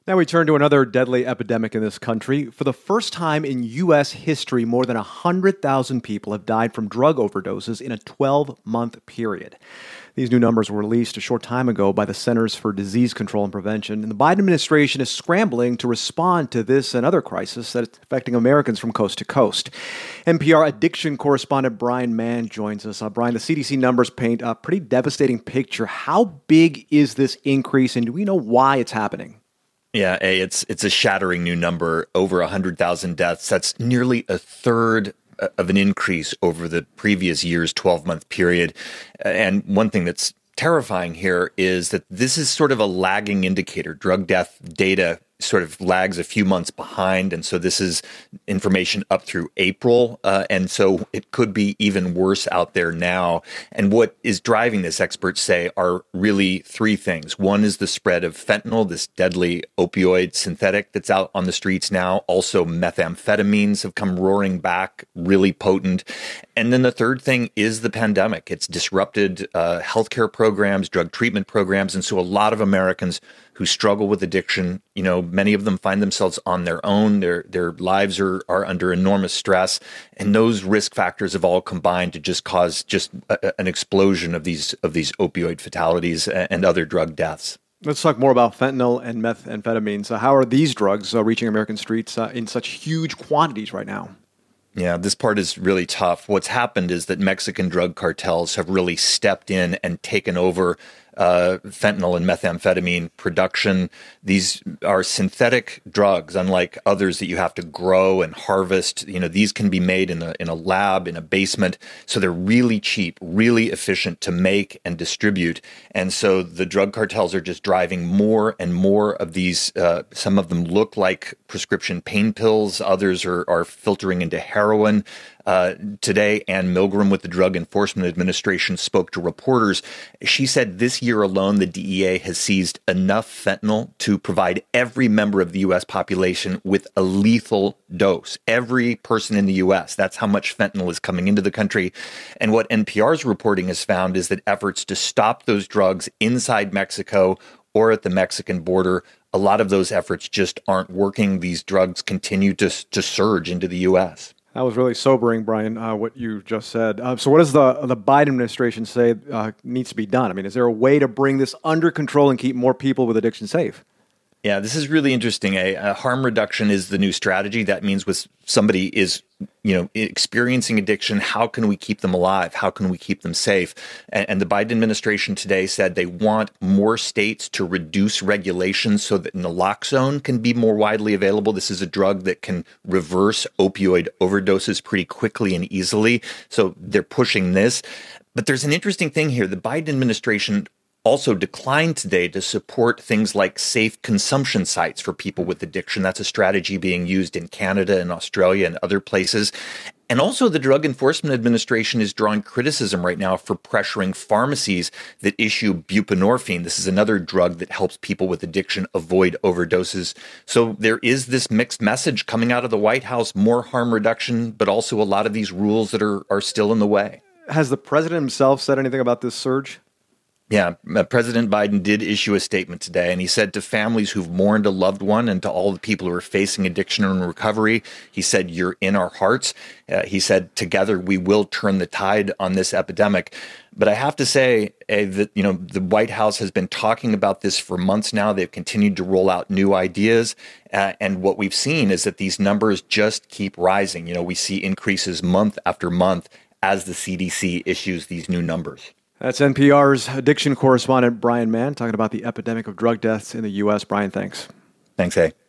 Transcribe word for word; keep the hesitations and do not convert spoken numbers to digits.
Now we turn to another deadly epidemic in this country. For the first time in U S history, more than one hundred thousand people have died from drug overdoses in a twelve-month period. These new numbers were released a short time ago by the Centers for Disease Control and Prevention, and the Biden administration is scrambling to respond to this and other crises that is affecting Americans from coast to coast. N P R addiction correspondent Brian Mann joins us. Uh, Brian, the C D C numbers paint a pretty devastating picture. How big is this increase, and do we know why it's happening? Yeah, A, it's it's a shattering new number, over one hundred thousand deaths. That's nearly a third of an increase over the previous year's twelve-month period. And one thing that's terrifying here is that this is sort of a lagging indicator. Drug death data sort of lags a few months behind. And so this is information up through April. Uh, and so it could be even worse out there now. And what is driving this, experts say, are really three things. One is the spread of fentanyl, this deadly opioid synthetic that's out on the streets now. Also, methamphetamines have come roaring back, really potent. And then the third thing is the pandemic. It's disrupted uh, healthcare programs, drug treatment programs. And so a lot of Americans who struggle with addiction, you know, many of them find themselves on their own. Their their lives are are under enormous stress, and those risk factors have all combined to just cause just a, an explosion of these of these opioid fatalities and other drug deaths. Let's talk more about fentanyl and methamphetamines. Uh, how are these drugs uh, reaching American streets uh, in such huge quantities right now? Yeah, this part is really tough. What's happened is that Mexican drug cartels have really stepped in and taken over uh, fentanyl and methamphetamine production. These are synthetic drugs, unlike others that you have to grow and harvest. You know, these can be made in a in a lab, in a basement. So they're really cheap, really efficient to make and distribute. And so the drug cartels are just driving more and more of these. Uh, some of them look like prescription pain pills. Others are, are filtering into heroin. Uh, today, Ann Milgram with the Drug Enforcement Administration spoke to reporters. She said this year alone, the D E A has seized enough fentanyl to provide every member of the U S population with a lethal dose. Every person in the U S. That's how much fentanyl is coming into the country. And what N P R's reporting has found is that efforts to stop those drugs inside Mexico or at the Mexican border, a lot of those efforts just aren't working. These drugs continue to, to surge into the U S. That was really sobering, Brian, uh, what you just said. Uh, so what does the the Biden administration say uh, needs to be done? I mean, is there a way to bring this under control and keep more people with addiction safe? Yeah, this is really interesting. A, a harm reduction is the new strategy. That means with somebody is, you know, experiencing addiction, how can we keep them alive? How can we keep them safe? And, and the Biden administration today said they want more states to reduce regulations so that naloxone can be more widely available. This is a drug that can reverse opioid overdoses pretty quickly and easily. So they're pushing this. But there's an interesting thing here. The Biden administration also declined today to support things like safe consumption sites for people with addiction. That's a strategy being used in Canada and Australia and other places. And also the Drug Enforcement Administration is drawing criticism right now for pressuring pharmacies that issue buprenorphine. This is another drug that helps people with addiction avoid overdoses. So there is this mixed message coming out of the White House, more harm reduction, but also a lot of these rules that are, are still in the way. Has the president himself said anything about this surge? Yeah, uh, President Biden did issue a statement today, and he said to families who've mourned a loved one and to all the people who are facing addiction and recovery, he said, "You're in our hearts." Uh, he said, "Together we will turn the tide on this epidemic." But I have to say uh, that, you know, the White House has been talking about this for months now. They've continued to roll out new ideas. Uh, and what we've seen is that these numbers just keep rising. You know, we see increases month after month as the C D C issues these new numbers. That's N P R's addiction correspondent Brian Mann talking about the epidemic of drug deaths in the U S. Brian, thanks. Thanks, A.